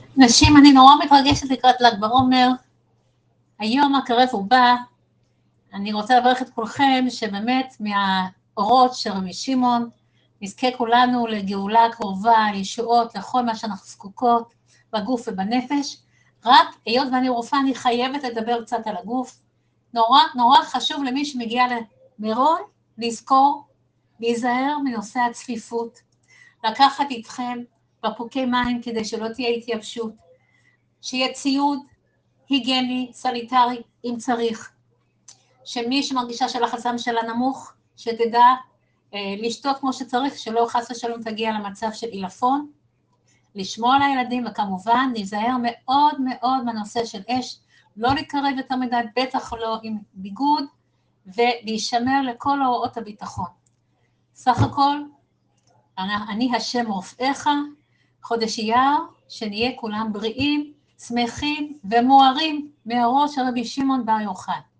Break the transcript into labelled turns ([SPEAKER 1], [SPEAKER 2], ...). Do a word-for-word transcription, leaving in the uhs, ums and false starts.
[SPEAKER 1] נשים, אני נורא מתרגשת לקראת ל"ג בעומר, היום הקרב ובא, אני רוצה לברך את כולכם שבאמת מהאורות של רבי שמעון, נזכה כולנו לגאולה קרובה, ישועות לכל מה שאנחנו זקוקות, בגוף ובנפש. רק היות ואני רופאה, אני חייבת לדבר קצת על הגוף. נורא נורא חשוב למי שמגיע למירון, לזכור, להיזהר מנושא הצפיפות, לקחת איתכם בקבוקי מים כדי שלא תהיה התייבשות, שיהיה ציוד היגייני, סניטרי, אם צריך, שמי שמרגישה שלחץ הדם שלה נמוך, שתדע אה, לשתות כמו שצריך, שלא חס ושלום תגיע למצב של עילפון, לשמוע על הילדים, וכמובן להיזהר מאוד מאוד בנושא של אש, לא להתקרב יותר מדי, בטח לא עם ביגוד, ולהישמר לכל הוראות הביטחון. סך הכל, אני, אני השם רופאיך, חודש אייר, שנהיה כולם בריאים, שמחים ומוארים מהראש של רבי שמעון בר יוחאי.